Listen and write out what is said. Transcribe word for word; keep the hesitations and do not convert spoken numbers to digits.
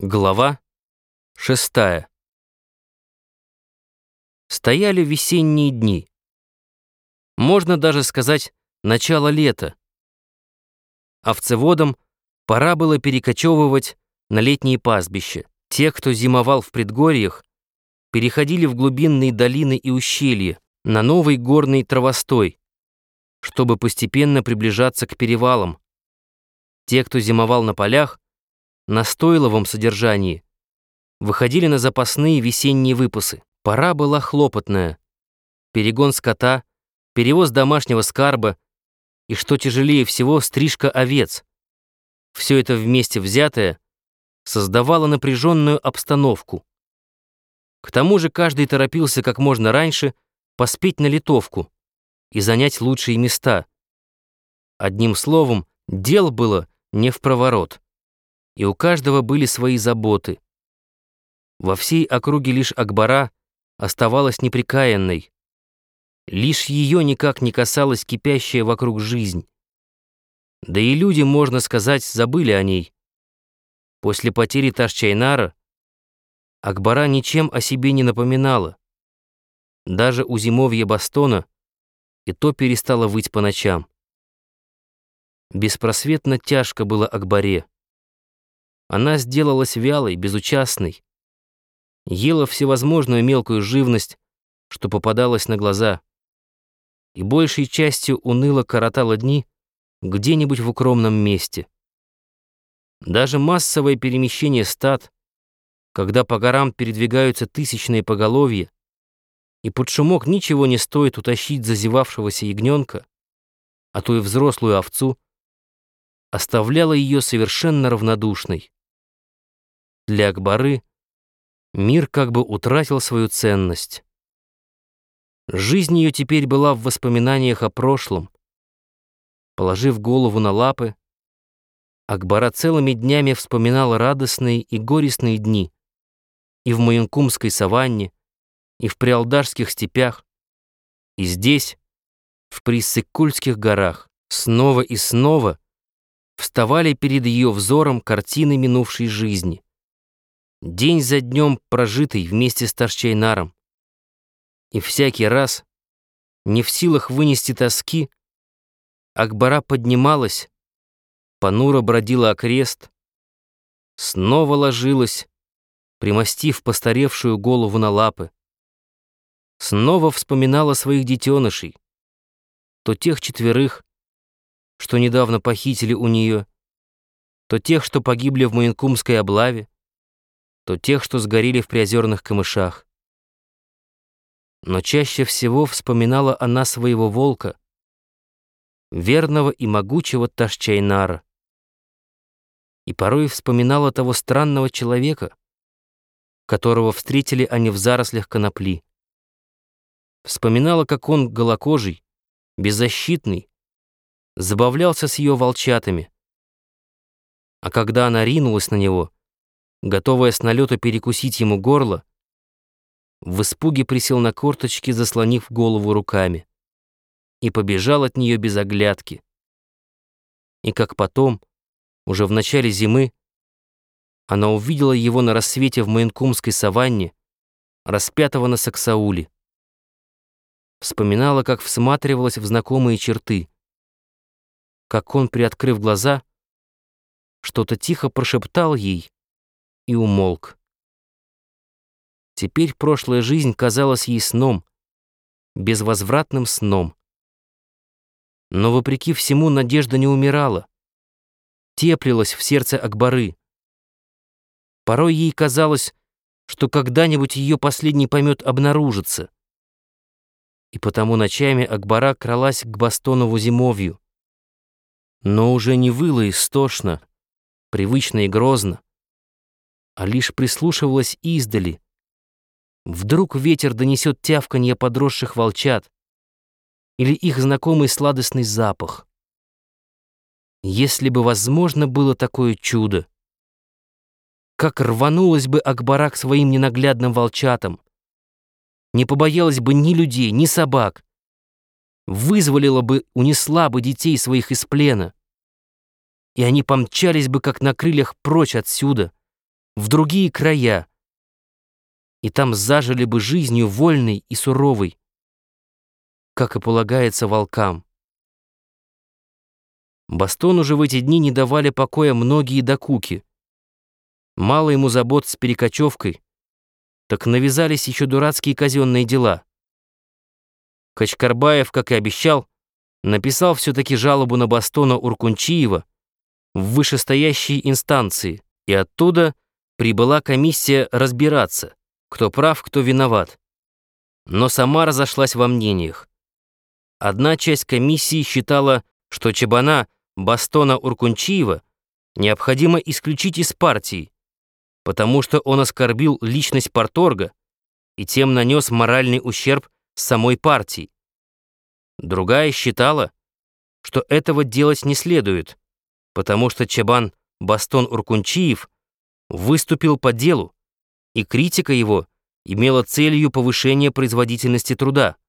Глава шестая. Стояли весенние дни. Можно даже сказать, начало лета. Овцеводам пора было перекочевывать на летние пастбища. Те, кто зимовал в предгорьях, переходили в глубинные долины и ущелья, на новый горный травостой, чтобы постепенно приближаться к перевалам. Те, кто зимовал на полях, на стойловом содержании, выходили на запасные весенние выпасы. Пора была хлопотная. Перегон скота, перевоз домашнего скарба и, что тяжелее всего, стрижка овец. Все это вместе взятое создавало напряженную обстановку. К тому же каждый торопился как можно раньше поспеть на литовку и занять лучшие места. Одним словом, дел было не впроворот. И у каждого были свои заботы. Во всей округе лишь Акбара оставалась непрекаянной. Лишь ее никак не касалась кипящая вокруг жизнь. Да и люди, можно сказать, забыли о ней. После потери Таш-Чайнара Акбара ничем о себе не напоминала. Даже у зимовья Бастона и то перестала выть по ночам. Беспросветно тяжко было Акбаре. Она сделалась вялой, безучастной, ела всевозможную мелкую живность, что попадалось на глаза, и большей частью уныло коротала дни где-нибудь в укромном месте. Даже массовое перемещение стад, когда по горам передвигаются тысячные поголовья, и под шумок ничего не стоит утащить зазевавшегося ягненка, а то и взрослую овцу, оставляло ее совершенно равнодушной. Для Акбары мир как бы утратил свою ценность. Жизнь ее теперь была в воспоминаниях о прошлом. Положив голову на лапы, Акбара целыми днями вспоминала радостные и горестные дни и в Маянкумской саванне, и в Приалдашских степях, и здесь, в Приссык-Кульских горах. Снова и снова вставали перед ее взором картины минувшей жизни. День за днем прожитый вместе с Таш-Чайнаром. И всякий раз, не в силах вынести тоски, Акбара поднималась, понуро бродила окрест, снова ложилась, примостив постаревшую голову на лапы, снова вспоминала своих детенышей, то тех четверых, что недавно похитили у нее, то тех, что погибли в Маянкумской облаве, то тех, что сгорели в приозерных камышах. Но чаще всего вспоминала она своего волка, верного и могучего Таш-Чайнара. И порой вспоминала того странного человека, которого встретили они в зарослях конопли. Вспоминала, как он, голокожий, беззащитный, забавлялся с ее волчатами. А когда она ринулась на него, готовая с налета перекусить ему горло, в испуге присел на корточки, заслонив голову руками, и побежал от нее без оглядки. И как потом, уже в начале зимы, она увидела его на рассвете в Маянкумской саванне, распятого на Саксауле. Вспоминала, как всматривалась в знакомые черты, как он, приоткрыв глаза, что-то тихо прошептал ей и умолк. Теперь прошлая жизнь казалась ей сном, безвозвратным сном. Но вопреки всему надежда не умирала, теплилась в сердце Акбары. Порой ей казалось, что когда-нибудь ее последний помет обнаружится. И потому ночами Акбара кралась к Бастонову зимовью, но уже не выла истошно, привычно и грозно, а лишь прислушивалась издали. Вдруг ветер донесет тявканье подросших волчат или их знакомый сладостный запах. Если бы возможно было такое чудо, как рванулась бы Акбара к своим ненаглядным волчатам, не побоялась бы ни людей, ни собак, вызволила бы, унесла бы детей своих из плена, и они помчались бы, как на крыльях, прочь отсюда, в другие края, и там зажили бы жизнью вольной и суровой, как и полагается волкам. Бастону же в эти дни не давали покоя многие докуки. Мало ему забот с перекочевкой, так навязались еще дурацкие казенные дела. Качкарбаев, как и обещал, написал все-таки жалобу на Бастона Уркунчиева в вышестоящие инстанции, и оттуда прибыла комиссия разбираться, кто прав, кто виноват. Но сама разошлась во мнениях. Одна часть комиссии считала, что Чабана Бастона Уркунчиева необходимо исключить из партии, потому что он оскорбил личность парторга и тем нанес моральный ущерб самой партии. Другая считала, что этого делать не следует, потому что Чабан Бастон Уркунчиев выступил по делу, и критика его имела целью повышения производительности труда.